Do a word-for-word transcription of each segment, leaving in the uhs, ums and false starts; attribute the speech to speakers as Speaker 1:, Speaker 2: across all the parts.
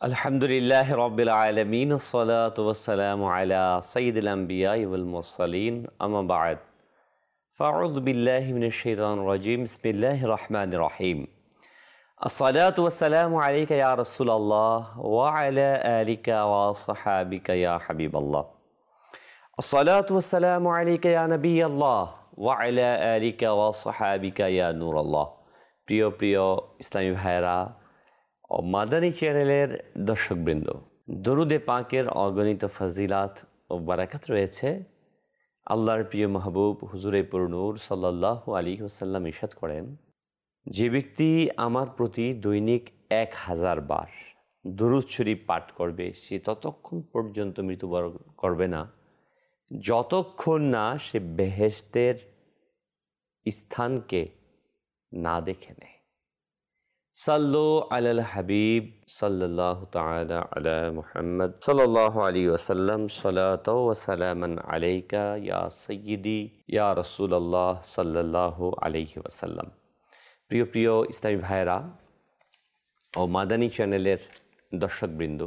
Speaker 1: আলহামদুলিল্লাহ রব্বিল আলামিন আসসালাতু ওয়াসসালামু আলা সাইয়্যিদিল আমবিয়া ওয়াল মুরসালিন আম্মা বা'দ ফাআউযু বিল্লাহি মিনাশ শাইতানির রাজীম বিসমিল্লাহির রহমানির রহিম আসসালাতু ওয়াসসালামু আলাইকা ইয়া রাসূলুল্লাহ ওয়া আলা আলিকা ওয়া সাহাবিকা ইয়া হাবিবাল্লাহ আসসালাতু ওয়াসসালামু আলাইকা ইয়া নবিয়াল্লাহ ওয়া আলা আলিকা ওয়া সাহাবিকা ইয়া নূরাল্লাহ। প্রিয় প্রিয় ইসলামী ভাইরা ও মাদানী চ্যানেলের দর্শকবৃন্দ, দরুদে পাকের অগণিত ফজিলাত ও বারাকাত রয়েছে। আল্লাহর প্রিয় মাহবুব হুজুরে পুরনূর সাল্লাল্লাহু আলাইহি ওয়াসাল্লাম ইরশাদ করেন, যে ব্যক্তি আমার প্রতি দৈনিক এক হাজার বার দরুদ শরীফ পাঠ করবে সে ততক্ষণ পর্যন্ত মৃত্যুবরণ করবে না যতক্ষণ না সে বেহেশতের স্থানকে না দেখে নেয়। সাল্লু আলাল হাবিব সাল্লাল্লাহু তাআলা আলা মুহাম্মদ সাল্লাল্লাহু আলাইহি ওয়াসাল্লাম সালাতু ওয়া সালামান আলাইকা ইয়া সাইয়্যিদি ইয়া রাসূলুল্লাহ সাল্লাল্লাহু আলাইহি ওয়াসাল্লাম। প্রিয় প্রিয় ইসলামী ভাইরা ও মাদানী চ্যানেলের দর্শকবৃন্দ,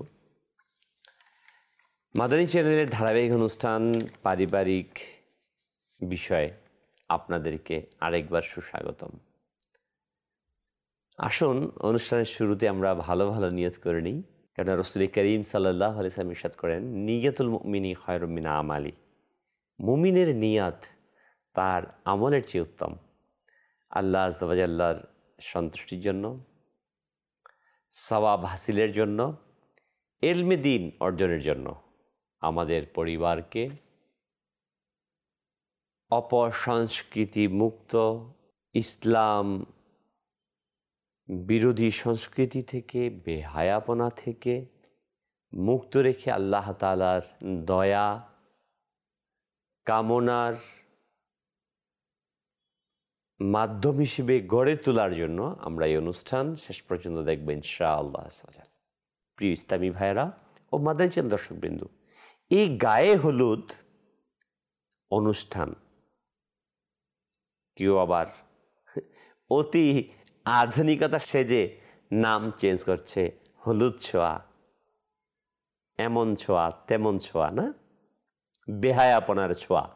Speaker 1: মাদানী চ্যানেলের ধারাবাহিক অনুষ্ঠান পারিবারিক বিষয়ে আপনাদেরকে আরেকবার সুস্বাগতম। আসুন অনুষ্ঠানের শুরুতে আমরা ভালো ভালো নিয়ত করে নিই, কারণ রাসূল করিম সাল্লাল্লাহু আলাইহি ওয়াসাল্লাম ইরশাদ করেন, নিয়াতুল মুমিনি খায়রুম মিন আমালি। মুমিনের নিয়াত তার আমলের চেয়ে উত্তম। আল্লাহ আযজা ওয়া জাল্লার সন্তুষ্টির জন্য, সওয়াব হাসিলের জন্য, ইলমে দ্বীন অর্জনের জন্য আমাদের পরিবারকে অপসংস্কৃতি মুক্ত, ইসলাম বিরোধী সংস্কৃতি থেকে, বেহায়াপনা থেকে মুক্ত রেখে আল্লাহ তাআলার দয়া কামনার মাধ্যম হিসেবে গড়ে তোলার জন্য আমরা এই অনুষ্ঠান শেষ পর্যন্ত দেখব ইনশাআল্লাহ। প্রিয় ইসলামী ভাইরা ও মাদানী চ্যানেল দর্শকবৃন্দ, এই গায়ে হলুদ অনুষ্ঠান কেউ আবার অতি আধুনিকতা সেজে নাম চেঞ্জ করছে, হলুদ ছোঁয়া, এমন ছোঁয়া তেমন ছোঁয়া না, বেহায়াপনার ছোঁয়া।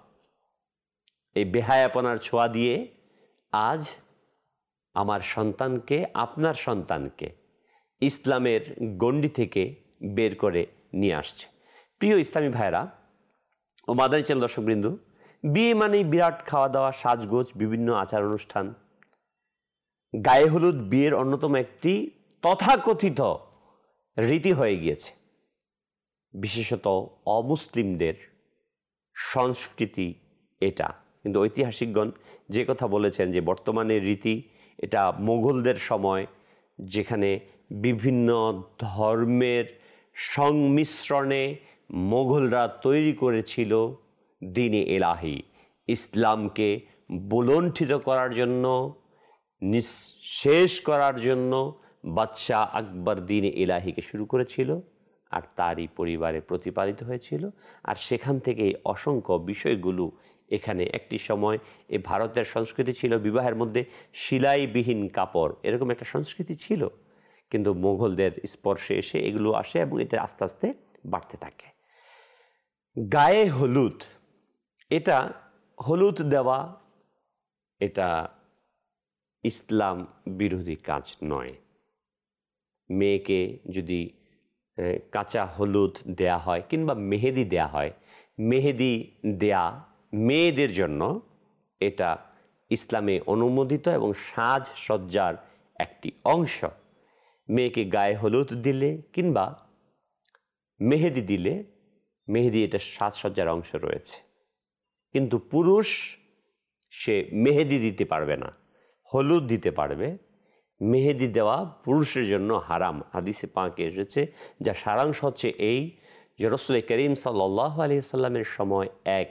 Speaker 1: এই বেহায়াপনার ছোঁয়া দিয়ে আজ আমার সন্তানকে, আপনার সন্তানকে ইসলামের গণ্ডি থেকে বের করে নিয়ে আসছে। প্রিয় ইসলামী ভাইরা ও মাদানী চ্যানেল দর্শকবৃন্দ, বিয়ে মানেই বিরাট খাওয়া দাওয়া, সাজগোজ, বিভিন্ন আচার অনুষ্ঠান। গায়ে হলুদ বিয়ের অন্যতম একটি তথাকথিত রীতি হয়ে গিয়েছে, বিশেষত অমুসলিমদের সংস্কৃতি এটা। কিন্তু ঐতিহাসিকগণ যে কথা বলেছেন যে বর্তমানে রীতি এটা মোগলদের সময়, যেখানে বিভিন্ন ধর্মের সংমিশ্রণে মোগলরা তৈরি করেছিল দ্বীনে ইলাহি, ইসলামকে বুলণ্ঠিত করার জন্য, নিঃশেষ করার জন্য বাদশাহ আকবর দ্বীনে ইলাহিকে শুরু করেছিল, আর তারই পরিবারে প্রতিপালিত হয়েছিল। আর সেখান থেকে অসংখ্য বিষয়গুলো এখানে একটি সময় এই ভারতের সংস্কৃতি ছিল বিবাহের মধ্যে সেলাইবিহীন কাপড়, এরকম একটা সংস্কৃতি ছিল, কিন্তু মোগলদের স্পর্শে এসে এগুলো আসে এবং এটা আস্তে আস্তে বাড়তে থাকে। গায়ে হলুদ, এটা হলুদ দেওয়া এটা ইসলাম বিরোধী কাজ নয়। মেয়েকে যদি কাঁচা হলুদ দেয়া হয় কিংবা মেহেদি দেয়া হয়, মেহেদি দেয়া মেয়েদের জন্য এটা ইসলামে অনুমোদিত এবং সাজসজ্জার একটি অংশ। মেয়েকে গায়ে হলুদ দিলে কিংবা মেহেদি দিলে, মেহেদি এটা সাজসজ্জার অংশ রয়েছে, কিন্তু পুরুষ সে মেহেদি দিতে পারবে না, হলুদ দিতে পারবে। মেহেদি দেওয়া পুরুষের জন্য হারাম, হাদিসে পাকে এসেছে, যা সারাংশ হচ্ছে এই যে রাসূল করিম সাল্লাল্লাহু আলাইহি ওয়াসাল্লামের সময় এক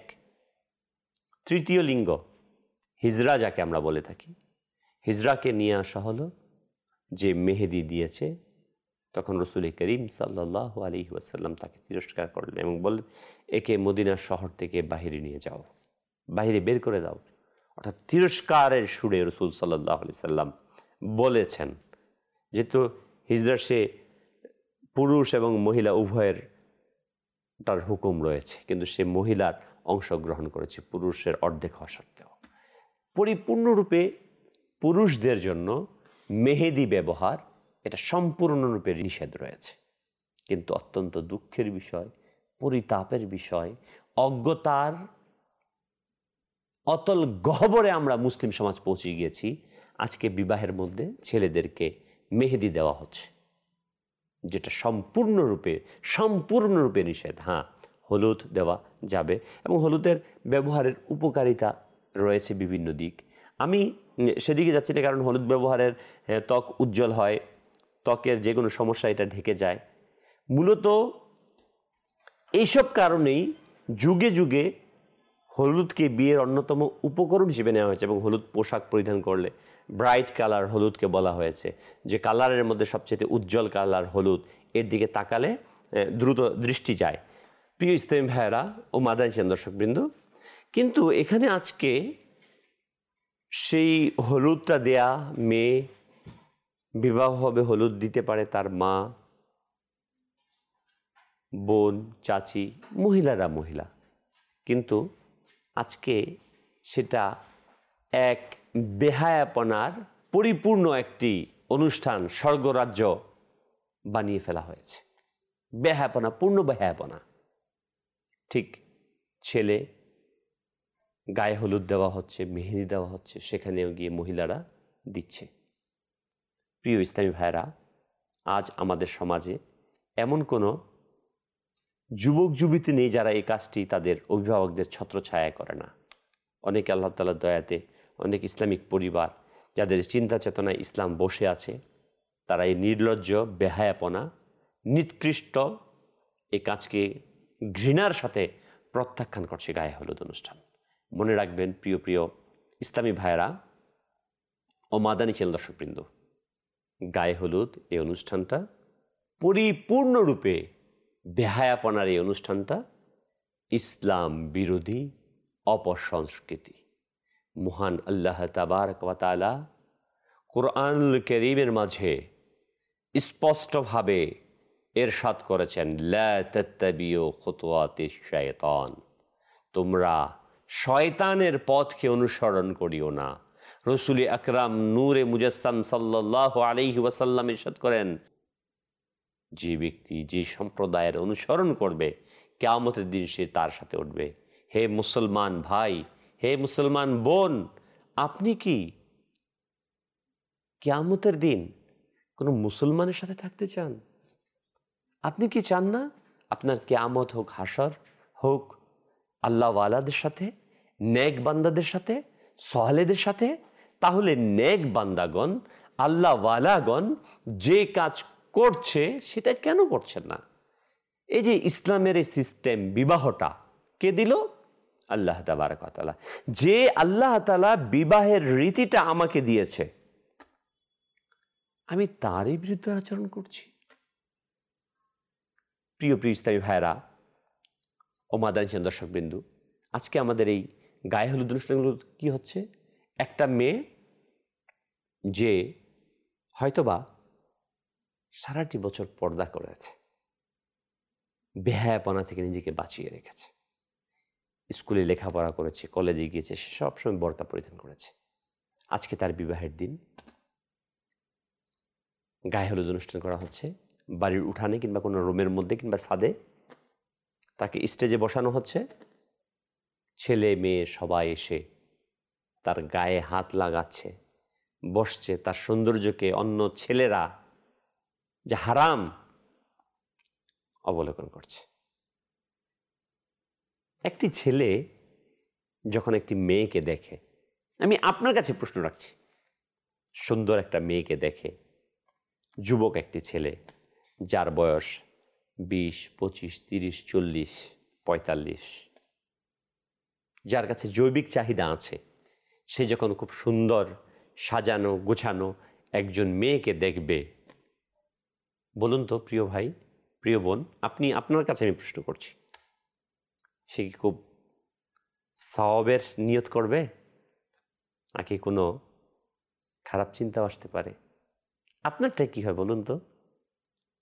Speaker 1: তৃতীয় লিঙ্গ, হিজরা যাকে আমরা বলে থাকি, হিজরাকে নিয়ে আসা হলো, যে মেহেদি দিয়েছে, তখন রাসূল করিম সাল্লাল্লাহু আলাইহি ওয়াসাল্লাম তাকে তিরস্কার করলেন এবং বললেন, একে মদিনার শহর থেকে বাহিরে নিয়ে যাও, বাহিরে বের করে দাও। অর্থাৎ তিরস্কারের সুরে রাসূল সাল্লাল্লাহু আলাইহি ওয়াসাল্লাম বলেছেন, যেহেতু হিজরা সে পুরুষ এবং মহিলা উভয়ের তার হুকুম রয়েছে, কিন্তু সে মহিলার অংশগ্রহণ করেছে পুরুষের অর্ধেক হওয়া সত্ত্বেও। পরিপূর্ণরূপে পুরুষদের জন্য মেহেদি ব্যবহার এটা সম্পূর্ণরূপে নিষেধ রয়েছে, কিন্তু অত্যন্ত দুঃখের বিষয়, পরিতাপের বিষয়, অজ্ঞতার অতল গহ্বরে আমরা মুসলিম সমাজ পৌঁছে গিয়েছি। আজকে বিবাহের মধ্যে ছেলেদেরকে মেহেদি দেওয়া হচ্ছে, যেটা সম্পূর্ণরূপে সম্পূর্ণরূপে নিষেধ। হ্যাঁ, হলুদ দেওয়া যাবে এবং হলুদের ব্যবহারের উপকারিতা রয়েছে বিভিন্ন দিক। আমি সেদিকে যাচ্ছি না, কারণ হলুদ ব্যবহারের ত্বক উজ্জ্বল হয়, ত্বকের যে কোনো সমস্যা এটা ঢেকে যায়। মূলত এইসব কারণেই যুগে যুগে হলুদকে বিয়ের অন্যতম উপকরণ হিসেবে নেওয়া হয়েছে এবং হলুদ পোশাক পরিধান করলে ব্রাইট কালার হলুদকে বলা হয়েছে, যে কালারের মধ্যে সবচেয়ে উজ্জ্বল কালার হলুদ, এর দিকে তাকালে দ্রুত দৃষ্টি যায়। প্রিয় ইসলামী ভাইয়েরা ও মাদানী দর্শকবৃন্দ, কিন্তু এখানে আজকে সেই হলুদটা দেয়া মেয়ে, বিবাহ হবে হলুদ দিতে পারে তার মা, বোন, চাচি, মহিলারা মহিলা, কিন্তু আজকে সেটা এক বেহায়াপনার পরিপূর্ণ একটি অনুষ্ঠান, স্বর্গরাজ্য বানিয়ে ফেলা হয়েছে। বেহায়াপনা, পূর্ণ বেহায়াপনা। ঠিক ছেলে গায়ে হলুদ দেওয়া হচ্ছে, মেহেদি দেওয়া হচ্ছে, সেখানেও গিয়ে মহিলারা দিচ্ছে। প্রিয় ইসলামী ভাইরা, আজ আমাদের সমাজে এমন কোনো যুবক যুবতী নেই যারা এই কাজটি তাদের অভিভাবকদের ছত্রছায়া করে না। অনেকে আল্লাহ তাআলার দয়াতে, অনেক ইসলামিক পরিবার যাদের চিন্তা চেতনায় ইসলাম বসে আছে, তারা এই নির্লজ্জ, বেহায়াপনা, নিকৃষ্ট এই কাজকে ঘৃণার সাথে প্রত্যাখ্যান করছে গায়ে হলুদ অনুষ্ঠান। মনে রাখবেন প্রিয় প্রিয় ইসলামী ভাইয়েরা ও মাদানী চ্যানেল দর্শকবৃন্দ, গায়ে হলুদ এই অনুষ্ঠানটা পরিপূর্ণরূপে বেহায়াপনার এই অনুষ্ঠানটা ইসলাম বিরোধী অপসংস্কৃতি। মহান আল্লাহ তাবারক ওয়া তাআলা কুরআনুল কারীমের মাঝে স্পষ্টভাবে ইরশাদ করেছেন, লা তাত্তাবিউ খুতুওয়াতিশ শায়তান, তোমরা শয়তানের পথকে অনুসরণ করিও না। রাসূল আকরাম নূরে মুজাসসাম সাল্লাল্লাহু আলাইহি ওয়াসাল্লাম ইরশাদ করেন, যে ব্যক্তি যে সম্প্রদায়ের অনুসরণ করবে কিয়ামতের দিন সে তার সাথে উঠবে। হে মুসলমান ভাই, হে মুসলমান বোন, আপনি কি কিয়ামতের দিন কোনো মুসলমানের সাথে থাকতে চান? আপনি কি চান না আপনার কিয়ামত হোক, হাসর হোক আল্লাহওয়ালাদের সাথে, নেক বান্দাদের সাথে, সালেহদের সাথে? তাহলে নেক বান্দাগণ, আল্লাহওয়ালাগণ যে কাজ করছে সেটা কেন করছেন না? এই যে ইসলামের এই সিস্টেম, বিবাহটা কে দিল? আল্লাহ তাবারক ওয়া তাআলা। যে আল্লাহ তাআলা বিবাহের রীতিটা আমাকে দিয়েছে, আমি তারই বিরুদ্ধে আচরণ করছি। প্রিয় প্রিয় ইসলামী ভাইরা ও মাদানী চ্যানেল দর্শকবৃন্দু, আজকে আমাদের এই গায়ে হলুদ অনুষ্ঠানগুলো কি হচ্ছে? একটা মেয়ে যে হয়তোবা সারাটি বছর পর্দা করেছে, বেহায়াপনা থেকে নিজেকে বাঁচিয়ে রেখেছে, স্কুলে লেখাপড়া করেছে, কলেজে গিয়েছে, সে সবসময় বোরকা পরিধান করেছে, আজকে তার বিবাহের দিন গায়ে হলুদ অনুষ্ঠান করা হচ্ছে। বাড়ির উঠানে কিংবা কোনো রুমের মধ্যে কিংবা ছাদে তাকে স্টেজে বসানো হচ্ছে। ছেলে মেয়ে সবাই এসে তার গায়ে হাত লাগাচ্ছে, বসছে, তার সৌন্দর্যকে অন্য ছেলেরা যে হারাম অবলোকন করছে। একটি ছেলে যখন একটি মেয়েকে দেখে, আমি আপনার কাছে প্রশ্ন রাখছি, সুন্দর একটা মেয়েকে দেখে, যুবক একটি ছেলে যার বয়স বিশ, পঁচিশ, তিরিশ, চল্লিশ, পঁয়তাল্লিশ, যার কাছে জৈবিক চাহিদা আছে, সে যখন খুব সুন্দর সাজানো গোছানো একজন মেয়েকে দেখবে, বলুন তো প্রিয় ভাই, প্রিয় বোন, আপনি আপনার কাছে আমি প্রশ্ন করছি, সে কি খুব সওয়াবের নিয়ত করবে নাকি কোনো খারাপ চিন্তা আসতে পারে? আপনারটা কি হয় বলুন তো?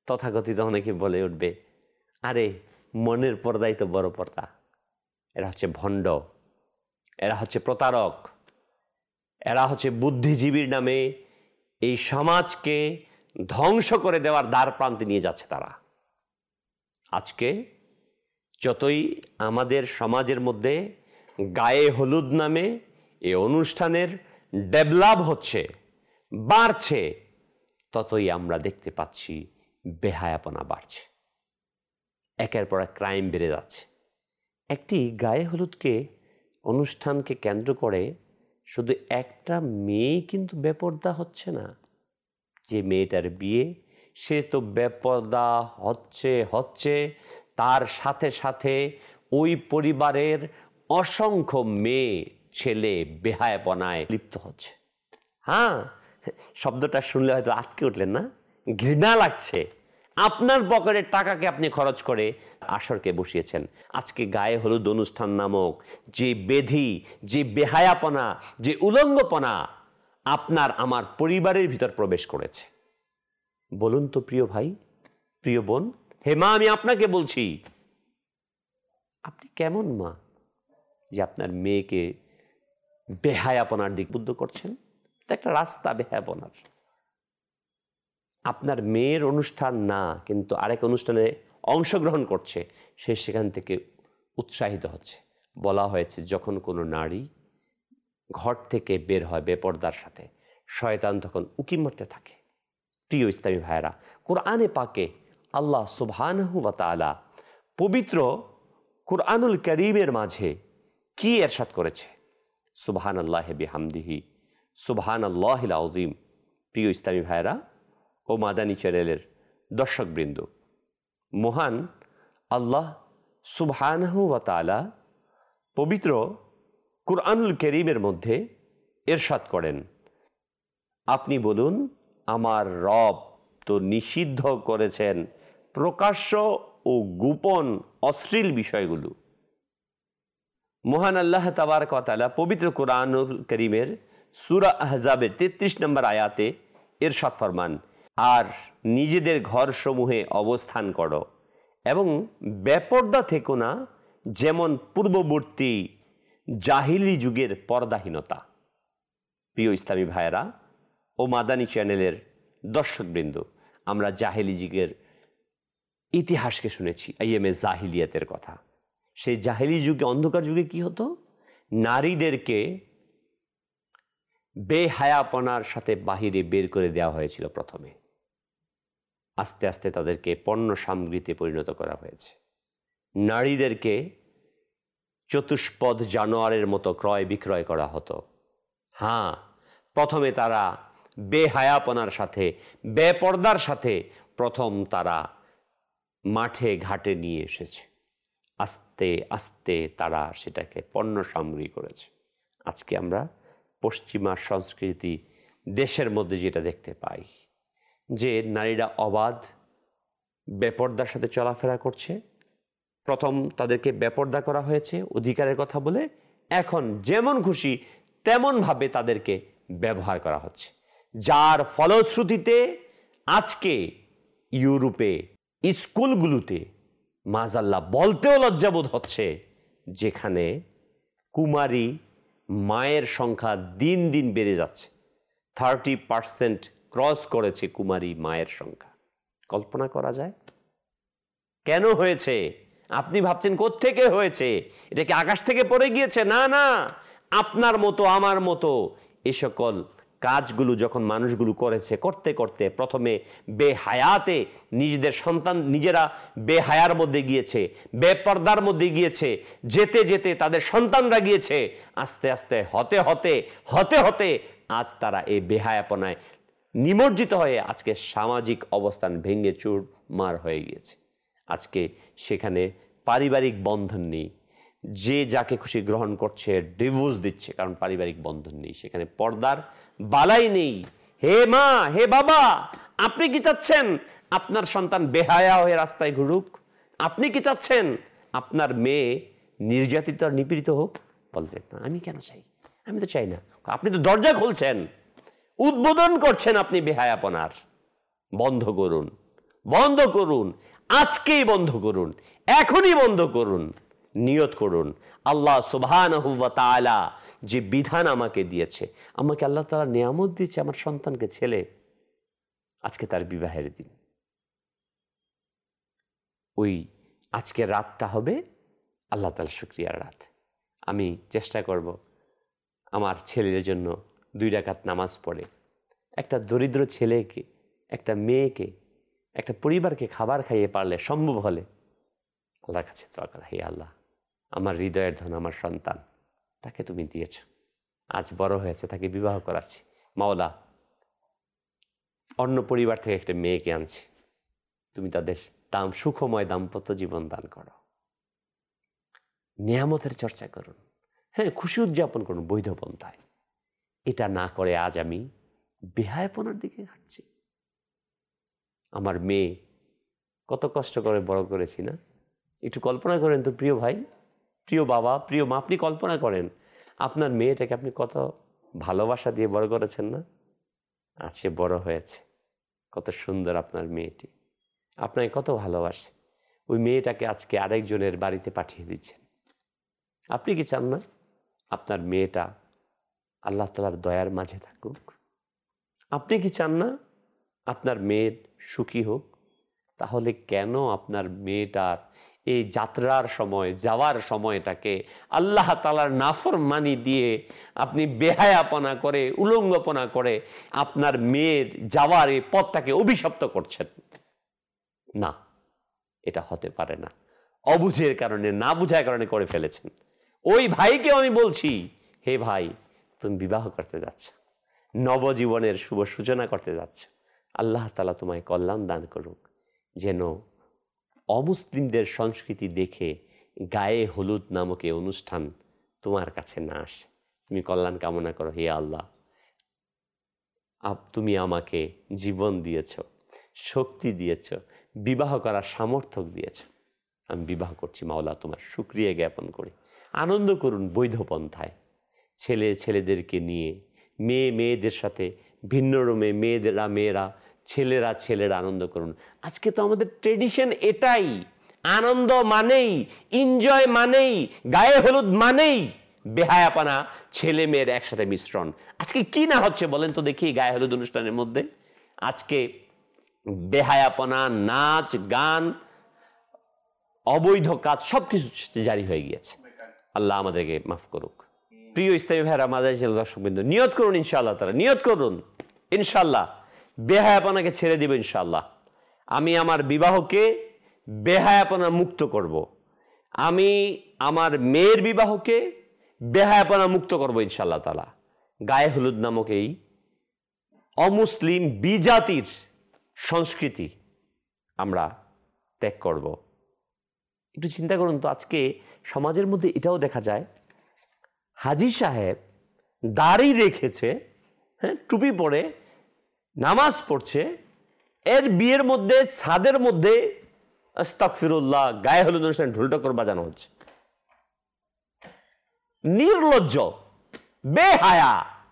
Speaker 1: তথাকথিত অনেকে বলে উঠবে, আরে মনের পর্দাই তো বড় পর্দা। এরা হচ্ছে ভণ্ড, এরা হচ্ছে প্রতারক, এরা হচ্ছে বুদ্ধিজীবীর নামে এই সমাজকে ধ্বংস করে দেওয়ার দ্বার প্রান্তে নিয়ে যাচ্ছে তারা। আজকে যতই আমাদের সমাজের মধ্যে গায়ে হলুদ নামে এই অনুষ্ঠানের ডেভেলপ হচ্ছে, বাড়ছে, ততই আমরা দেখতে পাচ্ছি বেহায়াপনা বাড়ছে, একের পর এক ক্রাইম বেড়ে যাচ্ছে। একটি গায়ে হলুদকে অনুষ্ঠানকে কেন্দ্র করে শুধু একটা মেয়ে কিন্তু বেপরদা হচ্ছে না। যে মেয়েটার বিয়ে, সে তো বেপরদা হচ্ছে হচ্ছে তার সাথে সাথে ওই পরিবারের অসংখ্য মেয়ে ছেলে বেহায়াপনায় লিপ্ত হচ্ছে। হ্যাঁ, শব্দটা শুনলে হয়তো আটকে উঠলেন না? ঘৃণা লাগছে। আপনার পকেটের টাকাকে আপনি খরচ করে আসরকে বসিয়েছেন। আজকে গায়ে হলুদ অনুষ্ঠান নামক যে বেধি, যে বেহায়াপনা, যে উলঙ্গপনা আপনার আমার পরিবারের ভিতর প্রবেশ করেছে। বলুন তো প্রিয় ভাই, প্রিয় বোন, হে মা, আমি আপনাকে বলছি, আপনি কেমন মা যে আপনার মেয়েকে বেহায়াপনার দিক উদ্যোগ করছেন? একটা রাস্তা বেহায়াপনার। আপনার মেয়ের অনুষ্ঠান না, কিন্তু আরেক অনুষ্ঠানে অংশগ্রহণ করছে, সে সেখান থেকে উৎসাহিত হচ্ছে। বলা হয়েছে, যখন কোনো নারী ঘর থেকে বের হয় বেপর্দার সাথে, শয়তান তখন উকি মারতে থাকে। প্রিয় ইসলামী ভাইয়েরা, কোরআনে পাকে আল্লাহ সুবহানাহু ওয়া তাআলা পবিত্র কুরআনুল কারীমের মাঝে কি ইরশাদ করেছে? সুবহানাল্লাহি বিহামদিহি সুবহানাল্লাহিল আযীম। প্রিয় ইসলামী ভাইয়েরা ও মাদানী চ্যানেলের দর্শকবৃন্দ, মহান আল্লাহ সুবহানাহু ওয়া তাআলা পবিত্র কুরআনুল কারীমের মধ্যে ইরশাদ করেন, আপনি বলুন, আমার রব তো নিষিদ্ধ করেছেন প্রকাশ্য ও গোপন অশ্লীল বিষয়গুলো। মহান আল্লাহ তাবারক ওয়া তাআলা পবিত্র কুরআনুল কারীমের সূরা আহজাবের তেত্রিশ নম্বর আয়াতে ইরশাদ ফরমান, আর নিজেদের ঘরসমূহে অবস্থান করো এবং বেপর্দা থেকো না, যেমন পূর্ববর্তী জাহিলি যুগের পর্দাহীনতা। প্রিয় ইসলামী ভাইয়েরা ও মাদানী চ্যানেলের দর্শকবৃন্দ, আমরা জাহিলি যুগের ইতিহাসকে শুনেছি, আইএমএ জাহিলিয়াতের কথা। সেই জাহিলি যুগে, অন্ধকার যুগে কি হতো? নারীদেরকে বেহায়াপনার সাথে বাহিরে বের করে দেওয়া হয়েছিল প্রথমে। আস্তে আস্তে তাদেরকে পণ্য সামগ্রীতে পরিণত করা হয়েছে। নারীদেরকে চতুষ্পদ জানোয়ারের মতো ক্রয় বিক্রয় করা হতো। হ্যাঁ, প্রথমে তারা বেহায়াপনার সাথে, বেপর্দার সাথে প্রথম তারা মাঠে ঘাটে নিয়ে এসেছে। আস্তে আস্তে তারা সেটাকে পণ্য সামগ্রী করেছে। আজকে আমরা পশ্চিমা সংস্কৃতি দেশের মধ্যে যেটা দেখতে পাই, যে নারীরা অবাধ বেপর্দার সাথে চলাফেরা করছে। প্রথম তাদেরকে বেপর্দা করা হয়েছে অধিকারের কথা বলে, এখন যেমন খুশি তেমনভাবে তাদেরকে ব্যবহার করা হচ্ছে, যার ফলশ্রুতিতে আজকে ইউরোপে স্কুলগুলোতে মাজাল্লাহ বলতেও লজ্জাবোধ হচ্ছে, যেখানে কুমারী মায়ের সংখ্যা দিন দিন বেড়ে যাচ্ছে। থার্টি পার্সেন্ট ক্রস করেছে কুমারী মায়ের সংখ্যা। কল্পনা করা যায়? কেন হয়েছে? আপনি ভাবছেন কোত্থেকে হয়েছে? এটা কি আকাশ থেকে পড়ে গিয়েছে? না না, আপনার মতো আমার মতো এই সকল কাজগুলো যখন মানুষগুলো করেছে, করতে করতে প্রথমে বেহায়াতে নিজেদের সন্তান নিজেরা বেহায়ার মধ্যে গিয়েছে, বেপর্দার মধ্যে গিয়েছে, যেতে যেতে তাদের সন্তানরা গিয়েছে, আস্তে আস্তে হতে হতে হতে হতে আজ তারা এই বেহায়াপনায় নিমজ্জিত হয়ে আজকে সামাজিক অবস্থান ভেঙে চুরমার হয়ে গিয়েছে। আজকে সেখানে পারিবারিক বন্ধন নেই, যে যাকে খুশি গ্রহণ করছে, ডিভোর্স দিচ্ছে, কারণ পারিবারিক বন্ধন নেই, সেখানে পর্দার বালাই নেই। হে মা, হে বাবা, আপনি কি চাচ্ছেন আপনার সন্তান বেহায়া হয়ে রাস্তায় ঘুরুক? আপনি কি চাচ্ছেন আপনার মেয়ে নির্যাতিত আর নিপীড়িত হোক? বলবেন না, আমি কেন চাই? আমি তো চাই না। আপনি তো দরজা খুলছেন, উদ্বোধন করছেন আপনি বেহায়াপনার। বন্ধ করুন, বন্ধ করুন, আজকেই বন্ধ করুন, এখনই বন্ধ করুন। নিয়ত করুন, আল্লাহ সুবহানাহু ওয়া তাআলা যে বিধান আমাকে দিয়েছে, আমাকে আল্লাহ তাআলা নিয়ামত দিয়েছে, আমার সন্তানকে ছেলে, আজকে তার বিবাহের দিন। ওই আজকের রাতটা হবে আল্লাহ তাআলা শুকরিয়ার রাত। আমি চেষ্টা করব আমার ছেলের জন্য দুই রাকাত নামাজ পড়ে একটা দরিদ্র ছেলেকে, একটা মেয়েকে, একটা পরিবারকে খাবার খাইয়ে পারলে, সম্ভব হলে আল্লাহর কাছে দোয়া করা, হে আল্লাহ, আমার হৃদয়ের ধন আমার সন্তান, তাকে তুমি দিয়েছ, আজ বড় হয়েছে, তাকে বিবাহ করাচ্ছি, মাওলা অন্য পরিবার থেকে একটা মেয়েকে আনছি, তুমি তাদের দাম সুখময় দাম্পত্য জীবন দান করো। নিয়ামতের চর্চা করুন, হ্যাঁ, খুশি উদযাপন করুন বৈধ পন্থায়। এটা না করে আজ আমি বেহায়াপনার দিকে হাঁটছি। আমার মেয়ে কত কষ্ট করে বড় করেছি না? একটু কল্পনা করেন তো প্রিয় ভাই, প্রিয় বাবা, প্রিয় মা, আপনি কল্পনা করেন আপনার মেয়েটাকে আপনি কত ভালোবাসা দিয়ে বড় করেছেন না? আজ সে বড় হয়েছে, কত সুন্দর আপনার মেয়েটি, আপনাকে কত ভালোবাসে। ওই মেয়েটাকে আজকে আরেকজনের বাড়িতে পাঠিয়ে দিচ্ছেন। আপনি কি চান না আপনার মেয়েটা আল্লাহ তাআলার দয়ার মাঝে থাকুক? আপনি কি চান না আপনার মেয়ের সুখী হোক? তাহলে কেন আপনার মেয়েটার এই যাত্রার সময়, যাওয়ার সময়টাকে আল্লাহ তাআলার নাফরমানি দিয়ে আপনি বেহায়াপনা করে, উলঙ্গপনা করে আপনার মেয়ের যাওয়ার এই পথটাকে অভিশপ্ত করছেন? না, এটা হতে পারে না। অবুঝের কারণে, না বুঝার কারণে করে ফেলেছেন। ওই ভাইকে আমি বলছি, হে ভাই, তুমি বিবাহ করতে যাচ্ছ, নবজীবনের শুভ সূচনা করতে যাচ্ছ, আল্লাহ তাআলা তোমায় কল্যাণ দান করুক, যেন অমুসলিমদের সংস্কৃতি দেখে গায়ে হলুদ নামক এই অনুষ্ঠান তোমার কাছে না আসে। তুমি কল্যাণ কামনা করো, হে আল্লাহ, তুমি আমাকে জীবন দিয়েছ, শক্তি দিয়েছ, বিবাহ করার সামর্থ্য দিয়েছ, আমি বিবাহ করছি, মাওলা তোমার শুকরিয়া জ্ঞাপন করি। আনন্দ করুন বৈধ পন্থায়, ছেলে ছেলেদেরকে নিয়ে, মেয়ে মেয়েদের সাথে, ভিন্ন রুমে মেয়েদেরা মেয়েরা, ছেলেরা ছেলেরা আনন্দ করুন। আজকে তো আমাদের ট্রেডিশন এটাই, আনন্দ মানেই, এনজয় মানেই, গায়ে হলুদ মানেই বেহায়াপনা, ছেলে মেয়ের একসাথে মিশ্রণ। আজকে কি না হচ্ছে বলেন তো দেখি গায়ে হলুদ অনুষ্ঠানের মধ্যে? আজকে বেহায়াপনা, নাচ গান, অবৈধ কাজ সবকিছু জারি হয়ে গিয়েছে। আল্লাহ আমাদেরকে মাফ করুক। প্রিয় ইসলামী ভাইরা, আমাদের দর্শকবৃন্দ, নিয়ত করুন ইনশাআল্লাহ তাআলা, নিয়ত করুন ইনশাআল্লাহ বেহায়াপনাকে ছেড়ে দিব ইনশাআল্লাহ। আমি আমার বিবাহকে বেহায়াপনা মুক্ত করব, আমি আমার মেয়ের বিবাহকে বেহায়াপনা মুক্ত করব ইনশাআল্লাহ তাআলা। গায়ে হলুদ নামক এই অমুসলিম বিজাতির সংস্কৃতি আমরা ত্যাগ করব। একটু চিন্তা করুন তো, আজকে সমাজের মধ্যে এটাও দেখা যায়, হাজি সাহেব দাড়ি রেখেছে, হ্যাঁ, টুপি পরে নামাজ পড়ছে, এর বিয়ের মধ্যে ছাদের মধ্যে আস্তাগফিরুল্লাহ গায়ে হলুদ অনুষ্ঠানে ঢোলটকর বাজানো হচ্ছে। নির্লজ্জ, বেহায়া।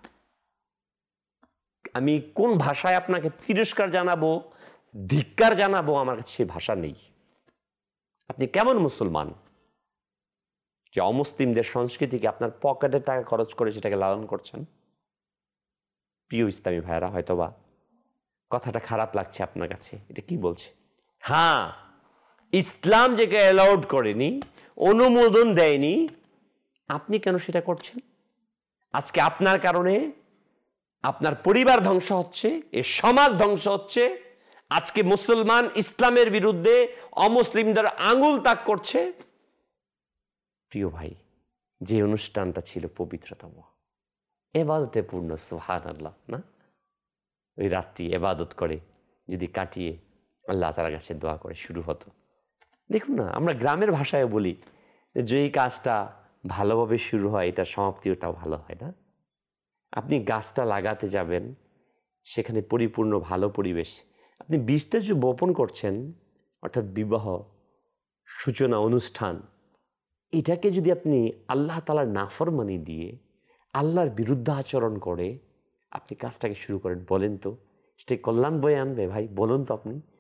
Speaker 1: আমি কোন ভাষায় আপনাকে তিরস্কার জানাবো, ধিক্কার জানাবো, আমার কাছে সেই ভাষা নেই। আপনি কেমন মুসলমান যে অমুসলিমদের সংস্কৃতিকে আপনার পকেটের টাকা খরচ করে সেটাকে লালন করছেন? প্রিয় ইসলামী ভাইরা, হয়তোবা কথাটা খারাপ লাগছে আপনার কাছে, এটা কি বলছে? হ্যাঁ, ইসলাম যেকে অ্যালাউড করেনি, অনুমোদন দেয়নি, আপনি কেন সেটা করছেন? আজকে আপনার কারণে আপনার পরিবার ধ্বংস হচ্ছে, এ সমাজ ধ্বংস হচ্ছে। আজকে মুসলমান ইসলামের বিরুদ্ধে অমুসলিমদের আঙুল তাক করছে। প্রিয় ভাই, যে অনুষ্ঠানটা ছিল পবিত্রতম, এবাদতে পূর্ণ, সুবহানাল্লাহ, না? ওই রাত্রি এবাদত করে যদি কাটিয়ে আল্লাহ তাআলার কাছে দোয়া করে শুরু হতো। দেখুন না, আমরা গ্রামের ভাষায় বলি যে এই কাজটা ভালোভাবে শুরু হয়, এটা সমাপ্তিটাও ভালো হয়, না? আপনি গাছটা লাগাতে যাবেন, সেখানে পরিপূর্ণ ভালো পরিবেশ, আপনি বীজটা যে বপন করছেন, অর্থাৎ বিবাহ সূচনা অনুষ্ঠান, এটাকে যদি আপনি আল্লাহ তাআলার নাফরমানি দিয়ে, আল্লাহর বিরুদ্ধে আচরণ করে আপনি কাজটাকে শুরু করেন, বলেন তো সেটা কল্যাণ বয়ে আনবে? ভাই বলুন তো আপনি,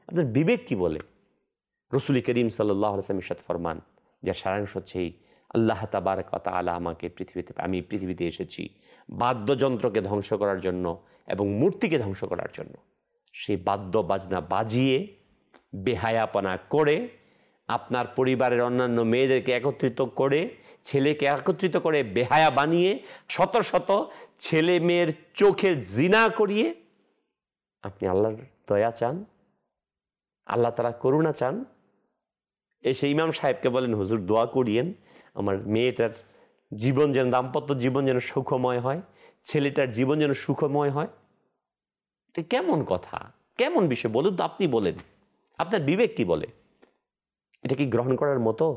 Speaker 1: আপনার বিবেক কি বলে? রসুল করিম সাল্লাল্লাহু আলাইহি ওয়াসাল্লাম ইরশাদ ফরমান, যার সারাংশ হচ্ছে এই, আল্লাহ তাবারক ওয়া তাআলা আমাকে পৃথিবীতে আমি পৃথিবীতে এসেছি বাদ্যযন্ত্রকে ধ্বংস করার জন্য এবং মূর্তিকে ধ্বংস করার জন্য। সেই বাদ্য বাজনা বাজিয়ে বেহায়াপনা করে আপনার পরিবারের অন্যান্য মেয়েদেরকে একত্রিত করে, ছেলেকে একত্রিত করে বেহায়া বানিয়ে শত শত ছেলে মেয়ের চোখে জিনা করিয়ে আপনি আল্লাহর দয়া চান, আল্লাহ তাআলা করুণা চান। এসে ইমাম সাহেবকে বলেন, হুজুর দোয়া করিয়েন আমার মেয়েটার জীবন যেন, দাম্পত্য জীবন যেন সুখময় হয়, ছেলেটার জীবন যেন সুখময় হয়। এটা কেমন কথা, কেমন বিষয় বলুন তো, আপনি বলেন, আপনার বিবেক কি বলে? এটা কি গ্রহণ করার মতো?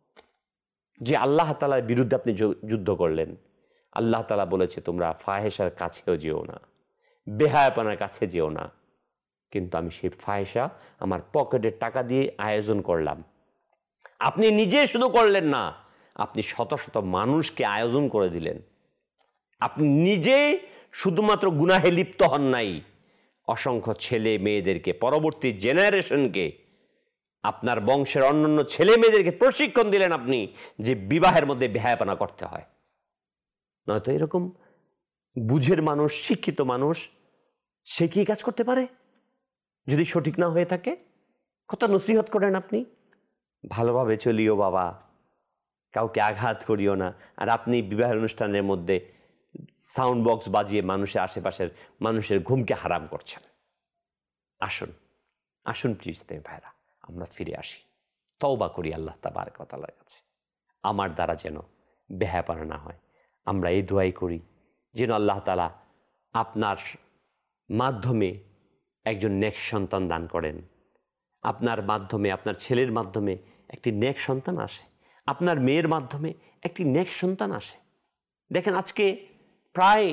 Speaker 1: যে আল্লাহ তাআলার বিরুদ্ধে আপনি যুদ্ধ করলেন, আল্লাহ তাআলা বলেছে তোমরা ফাহেশার কাছেও যেও না, বেহায়াপনার কাছে যেও না, কিন্তু আমি সেই ফাহেশা আমার পকেটের টাকা দিয়ে আয়োজন করলাম। আপনি নিজে শুধু করলেন না, আপনি শত শত মানুষকে আয়োজন করে দিলেন। আপনি নিজে শুধুমাত্র গুনাহে লিপ্ত হন নাই, অসংখ্য ছেলে মেয়েদেরকে, পরবর্তী জেনারেশনকে, আপনার বংশের অন্যান্য ছেলে মেয়েদেরকে প্রশিক্ষণ দিলেন আপনি যে বিবাহের মধ্যে বেহায়াপনা করতে হয়। নয়তো এরকম বুঝের মানুষ, শিক্ষিত মানুষ, সে কি কাজ করতে পারে যদি সঠিক না হয়ে থাকে? কত নসিহত করেন আপনি, ভালোভাবে চলিও বাবা, কাউকে আঘাত করিও না। আর আপনি বিবাহের অনুষ্ঠানের মধ্যে সাউন্ড বক্স বাজিয়ে মানুষের আশেপাশের মানুষের ঘুমকে হারাম করছেন। আসুন আসুন প্লিজ তুমি ভাইরা, আমরা ফিরে আসি, তওবা করি আল্লাহ তাবারক ওয়া তাআলার কাছে, আমার দ্বারা যেন বেহায়াপনা না হয়। আমরা এই দোয়াই করি যেন আল্লাহ তাআলা আপনার মাধ্যমে একজন নেক সন্তান দান করেন, আপনার মাধ্যমে, আপনার ছেলের মাধ্যমে একটি নেক সন্তান আসে, আপনার মেয়ের মাধ্যমে একটি নেক সন্তান আসে। দেখেন আজকে প্রায়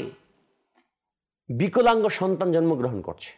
Speaker 1: বিকলাঙ্গ সন্তান জন্মগ্রহণ করছে,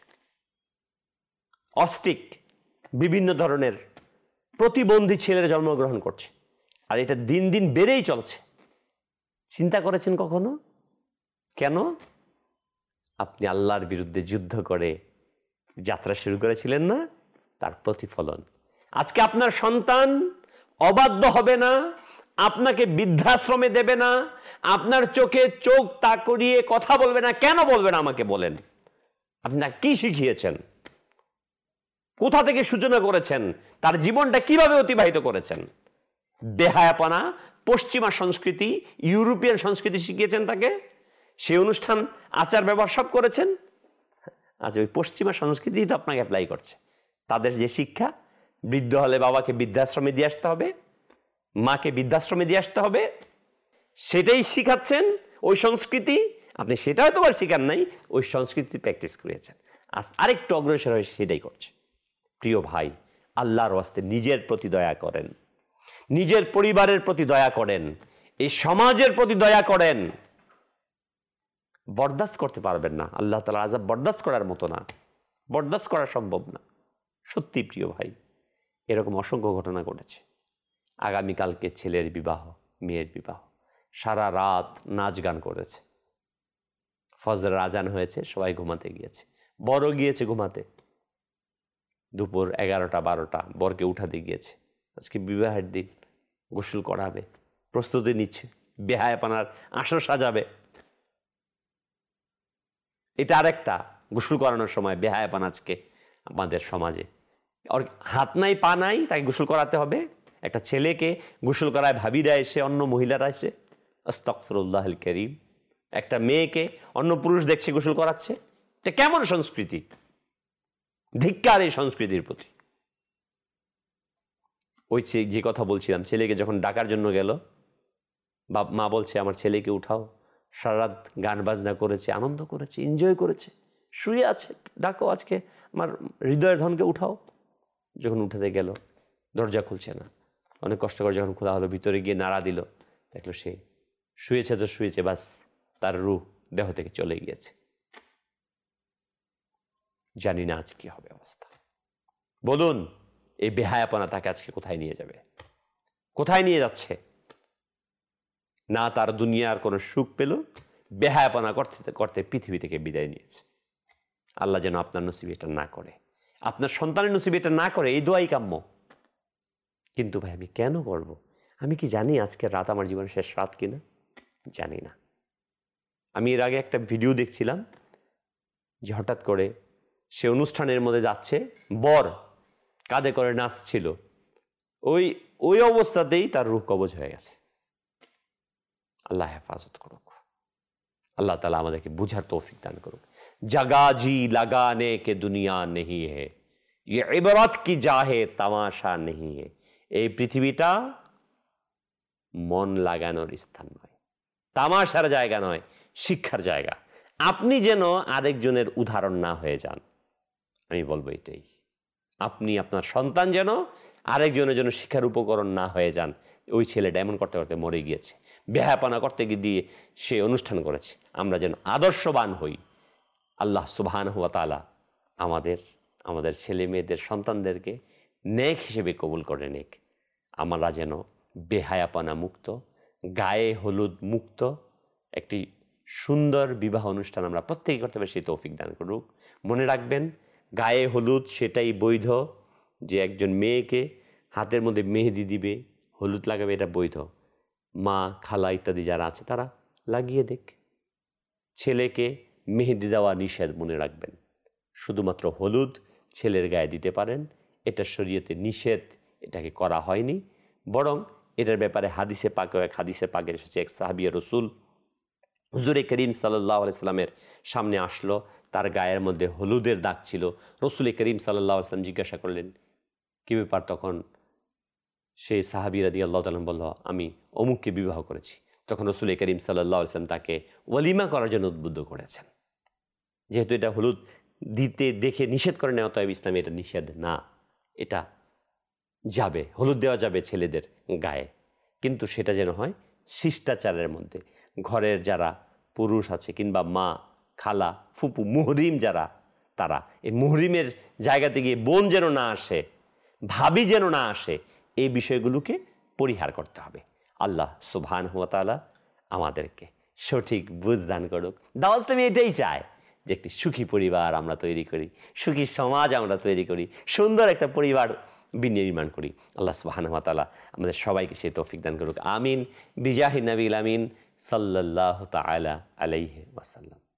Speaker 1: অস্টিক বিভিন্ন ধরনের প্রতিবন্ধী ছেলেরা জন্মগ্রহণ করছে, আর এটা দিন দিন বেড়েই চলছে। চিন্তা করেছেন কখনো কেন? আপনি আল্লাহর বিরুদ্ধে যুদ্ধ করে যাত্রা শুরু করেছিলেন না, তার প্রতিফলন। আজকে আপনার সন্তান অবাধ্য হবে না, আপনাকে বৃদ্ধাশ্রমে দেবে না, আপনার চোখে চোখ তা করিয়ে কথা বলবে না। কেন বলবে না আমাকে বলেন? আপনি কি শিখিয়েছেন? কোথা থেকে সূচনা করেছেন? তার জীবনটা কিভাবে অতিবাহিত করেছেন? বেহায়াপনা, পশ্চিমা সংস্কৃতি, ইউরোপিয়ান সংস্কৃতি শিখিয়েছেন তাকে, সেই অনুষ্ঠান আচার ব্যবহার সব করেছেন। আজ ওই পশ্চিমা সংস্কৃতি তো আপনাকে অ্যাপ্লাই করছে। তাদের যে শিক্ষা, বৃদ্ধ হলে বাবাকে বৃদ্ধাশ্রমে দিয়ে আসতে হবে, মাকে বৃদ্ধাশ্রমে দিয়ে আসতে হবে, সেটাই শিখাচ্ছেন ওই সংস্কৃতি। আপনি সেটা হয়তো আর শিখান নাই, ওই সংস্কৃতি প্র্যাকটিস করেছেন। আজ আরেকটু অগ্রসর হয়ে সেটাই করছে। প্রিয় ভাই, আল্লাহর ওয়াস্তে নিজের প্রতি দয়া করেন, নিজের পরিবারের প্রতি দয়া করেন, এই সমাজের প্রতি দয়া করেন। বরদাস্ত করতে পারবেন না, আল্লাহ তাআলার আযাব বরদাস্ত করার মতো না, বরদাস্ত করা সম্ভব না। সত্যি প্রিয় ভাই, এরকম অসংখ্য ঘটনা ঘটেছে। আগামীকালকে ছেলের বিবাহ, মেয়ের বিবাহ, সারা রাত নাচ গান করেছে, ফজরের আজান হয়েছে, সবাই ঘুমাতে গিয়েছে, বড় গিয়েছে ঘুমাতে, দুপুর এগারোটা বারোটা বরকে উঠাতে গিয়েছে। আজকে বিবাহের দিন, গোসল করাবে, প্রস্তুতি নিচ্ছে, বেহায়াপনার আসর সাজাবে। এটা আরেকটা, গোসল করানোর সময় বেহায়াপনা আজকে আমাদের সমাজে। আর হাত নাই পা নাই, তাকে গোসল করাতে হবে। একটা ছেলেকে গোসল করায় ভাবিরা এসে, অন্য মহিলারা এসে, আস্তাগফিরুল্লাহুল কারীম। একটা মেয়েকে অন্য পুরুষ দেখছে গোসল করাচ্ছে। এটা কেমন সংস্কৃতি? ধিক্কার এই সংস্কৃতির প্রতি। ওই যে কথা বলছিলাম, ছেলেকে যখন ডাকার জন্য গেল, বাপ মা বলছে আমার ছেলেকে উঠাও, সারা রাত গান বাজনা করেছে, আনন্দ করেছে, এনজয় করেছে, শুয়ে আছে, ডাকো আজকে আমার হৃদয়ের ধনকে উঠাও। যখন উঠাতে গেল, দরজা খুলছে না। অনেক কষ্ট করে যখন খোলা হলো, ভিতরে গিয়ে নাড়া দিল, দেখলো সে শুয়েছে তো শুয়েছে, বাস তার রূহ দেহ থেকে চলে গিয়েছে। জানি না আজ কি হবে অবস্থা। বলুন, এই বেহায়াপনা তাকে আজকে কোথায় নিয়ে যাবে? কোথায় নিয়ে যাচ্ছে? না তার দুনিয়ার কোনো সুখ পেল, বেহায়াপনা করতে করতে পৃথিবী থেকে বিদায় নিয়েছে। আল্লাহ যেন আপনার নসিব এটা না করে। আপনার সন্তানের নসিবে এটা না করে এই দোয়াই কাম্য। কিন্তু ভাই আমি কেন করব? আমি কি জানি আজকের রাত আমার জীবনের শেষ রাত কিনা? জানি না। আমি এর আগে একটা ভিডিও দেখছিলাম যে হঠাৎ করে সে অনুষ্ঠানের মধ্যে যাচ্ছে, বর কাঁধে করে নাচছিল, ওই ওই অবস্থাতেই তার রূহ কবজ হয়ে গেছে। আল্লাহ হেফাজত করুক, আল্লাহ তাআলা আমাদেরকে বুঝার তৌফিক দান করুক। জগা জি লাগানে কে দুনিয়া নেহি হে, ये इबरत की जा है তামাশা নেহি হে। এই পৃথিবীটা মন লাগানোর স্থান নয়, তামাশার জায়গা নয়, শিক্ষার জায়গা। আপনি যেন আরেকজনের উদাহরণ না হয়ে যান, আমি বলবো এটাই। আপনি আপনার সন্তান যেন আরেকজনের জন্য শিক্ষার উপকরণ না হয়ে যান। ওই ছেলেটা এমন করতে করতে মরে গিয়েছে, বেহায়াপনা করতে গিয়ে দিয়ে সে অনুষ্ঠান করেছে। আমরা যেন আদর্শবান হই। আল্লাহ সুবহানাহু ওয়া তাআলা আমাদের আমাদের ছেলে মেয়েদের সন্তানদেরকে নেক হিসেবে কবুল করে নেক। আমরা যেন বেহায়াপনা মুক্ত, গায়ে হলুদ মুক্ত একটি সুন্দর বিবাহ অনুষ্ঠান আমরা প্রত্যেকে করতে পারি, সেই তৌফিক দান করুক। মনে রাখবেন, গায়ে হলুদ সেটাই বৈধ যে একজন মেয়েকে হাতের মধ্যে মেহেদি দিবে, হলুদ লাগাবে, এটা বৈধ। মা, খালা ইত্যাদি যারা আছে তারা লাগিয়ে দেখ। ছেলেকে মেহেদি দেওয়া নিষেধ, মনে রাখবেন। শুধুমাত্র হলুদ ছেলের গায়ে দিতে পারেন, এটা শরীয়তে নিষেধ, এটাকে করা হয়নি। বরং এটার ব্যাপারে হাদিসে পাকে এক হাদিসে পাকের এসেছে, এক সাহাবিয়া রসুল হুজুরে করিম সাল্লাল্লাহু আলাইহি সাল্লামের সামনে আসলো, তার গায়ের মধ্যে হলুদের দাগ ছিল। রসুল করিম সাল্লাল্লাহু আলাইহি সাল্লাম জিজ্ঞাসা করলেন কী ব্যাপার? তখন সেই সাহাবী রাদিয়াল্লাহু তাআলা বলল, আমি অমুককে বিবাহ করেছি। তখন রসুল করিম সাল্লাল্লাহু আলাইহি সাল্লাম তাকে ওয়ালিমা করার জন্য উদ্বুদ্ধ করেছেন। যেহেতু এটা হলুদ দিতে দেখে নিষেধ করে নেওয়া, তবে ইসলামে এটা নিষেধ না, এটা যাবে, হলুদ দেওয়া যাবে ছেলেদের গায়ে, কিন্তু সেটা যেন হয় শিষ্টাচারের মধ্যে। ঘরের যারা পুরুষ আছে কিংবা মা, খালা, ফুপু, মুহরিম যারা, তারা এই মুহরিমের জায়গাতে গিয়ে বোন যেন না আসে, ভাবি যেন না আসে, এই বিষয়গুলোকে পরিহার করতে হবে। আল্লাহ সুবহানাহু ওয়া তাআলা আমাদেরকে সঠিক বুঝ দান করুক। দাওয়াত ইসলামী এটাই চায় যে একটি সুখী পরিবার আমরা তৈরি করি, সুখী সমাজ আমরা তৈরি করি, সুন্দর একটা পরিবার বিনির্মাণ করি। আল্লাহ সুবহানাহু ওয়া তাআলা আমাদের সবাইকে সেই তৌফিক দান করুক। আমিন। বিজাহি নবীল আমিন সাল্লাল্লাহু তাআলা আলাইহি ওয়াসাল্লাম।